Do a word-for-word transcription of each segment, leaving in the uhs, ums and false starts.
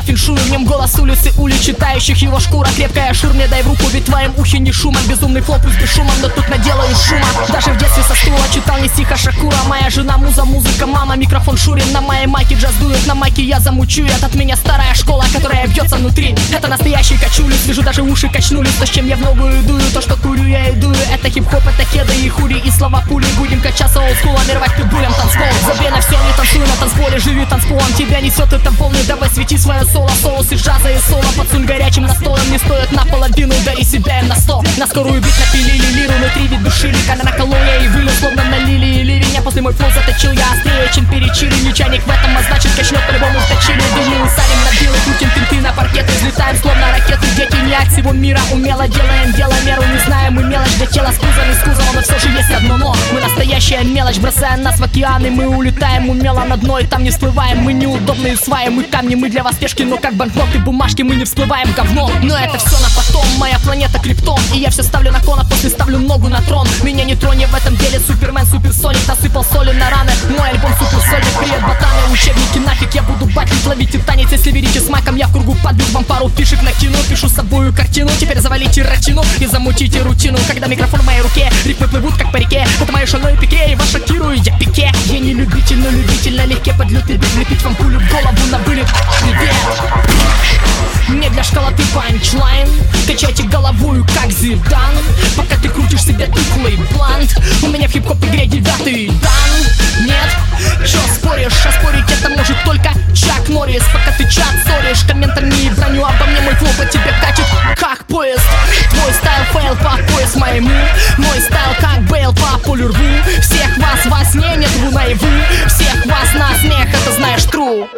феншую. В нем голос улицы, улиц читающих, его шкура крепкая. Шур, мне дай в руку, ведь в твоем ухе не шумом. Безумный флоп, пусть без шума, но тут наделаю шума. Даже в детстве со стула читал не стиха Шакура. Моя жена муза, музыка, мама, микрофон Шурин. На моей майке джаз дует, на майке я замучу. Это от меня старая школа, которая бьется внутри. Это настоящий качули, свяжу, даже уши качнулись. То, с чем я в ногу идую, то, что курю, я идую. Это хип-хоп, это кеды и хури, и слова пули. Будем качаться олдскулом и рвать питбулем танцпол. Забей на все, не танцуй на танцполе, живи танцполом. Тебя несет это волны, давай свети свое соло. Соус из джаза и соло, подсунь горячим настоем. Не стоит наполовину, дари себя им на сто. На скорую бит напилили лиру, внутри ведь душили. Когда наколол я и вылил, словно налили и ливень. После мой флоу заточил я острее, чем перечили. Нечайник в этом, а значит качнет по-любому вточили. Дымил, садим на белый, крутим пинты на паркет. Взлетаем словно ракеты, дети не от всего мира. Умело делаем дело, меру не знаем мы мелочь. Для тела с кузом и с кузовом, но все же есть одно но. Мы настоящая мелочь, бросая нас в океаны. Мы улетаем умело на дно и там не всплываем. Мы неудобные сваи, мы камни, мы для вас пешки. Но как банкноты, бумажки, мы не всплываем говно. Но это все на потом, моя планета Криптон. И я все ставлю на кон, а после ставлю ногу на трон. Меня не тронь, я в этом деле Супермен, суперсоник. Насыпал соли на раны, мой альбом суперсоник. Привет, ботаны, учебники нафиг. Я буду батлить, ловите танец. Если верите с маком, я в кругу подбил вам пару фишек накину. Пишу с собою картину, теперь завалите ротину и замутите рутину. Когда микрофон в моей руке, рифмы плывут как по реке. Это мои шоно и пике, и вас шокирую я пике. Я не любитель, но любитель налегке подлет и бит. Лепить вам пулю в голову на вылет. Привет. Не для школоты панчлайн. Качайте головою как Зидан. Пока ты крутишь себе тухлый блант. У меня в хип-хоп игре девятый дан. Нет? Чё споришь? А спорить это может только Чак Норрис. Пока ты чат ссоришь комментами и броню обо мне, мой флоу по тебе катит как поезд. Твой стайл фейл по пояс моему. Мой стайл как Бейл по полю рву. Всех вас во сне, нет рву наяву. Всех вас на смех, это знаешь true.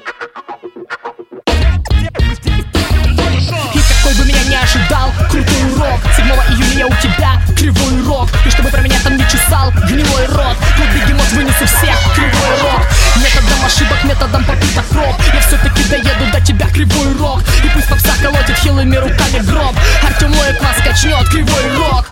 И какой бы меня не ожидал крутой урок. седьмого июля я у тебя кривой урок. И чтобы про меня там не чесал гнилой рот. Тут бегемот вынесу всех кривой рок. Методом ошибок, методом попыток проб. Я все-таки доеду до тебя кривой рок. И пусть попса колотит хилыми руками гроб. Артем Лоик вас качнет кривой рок.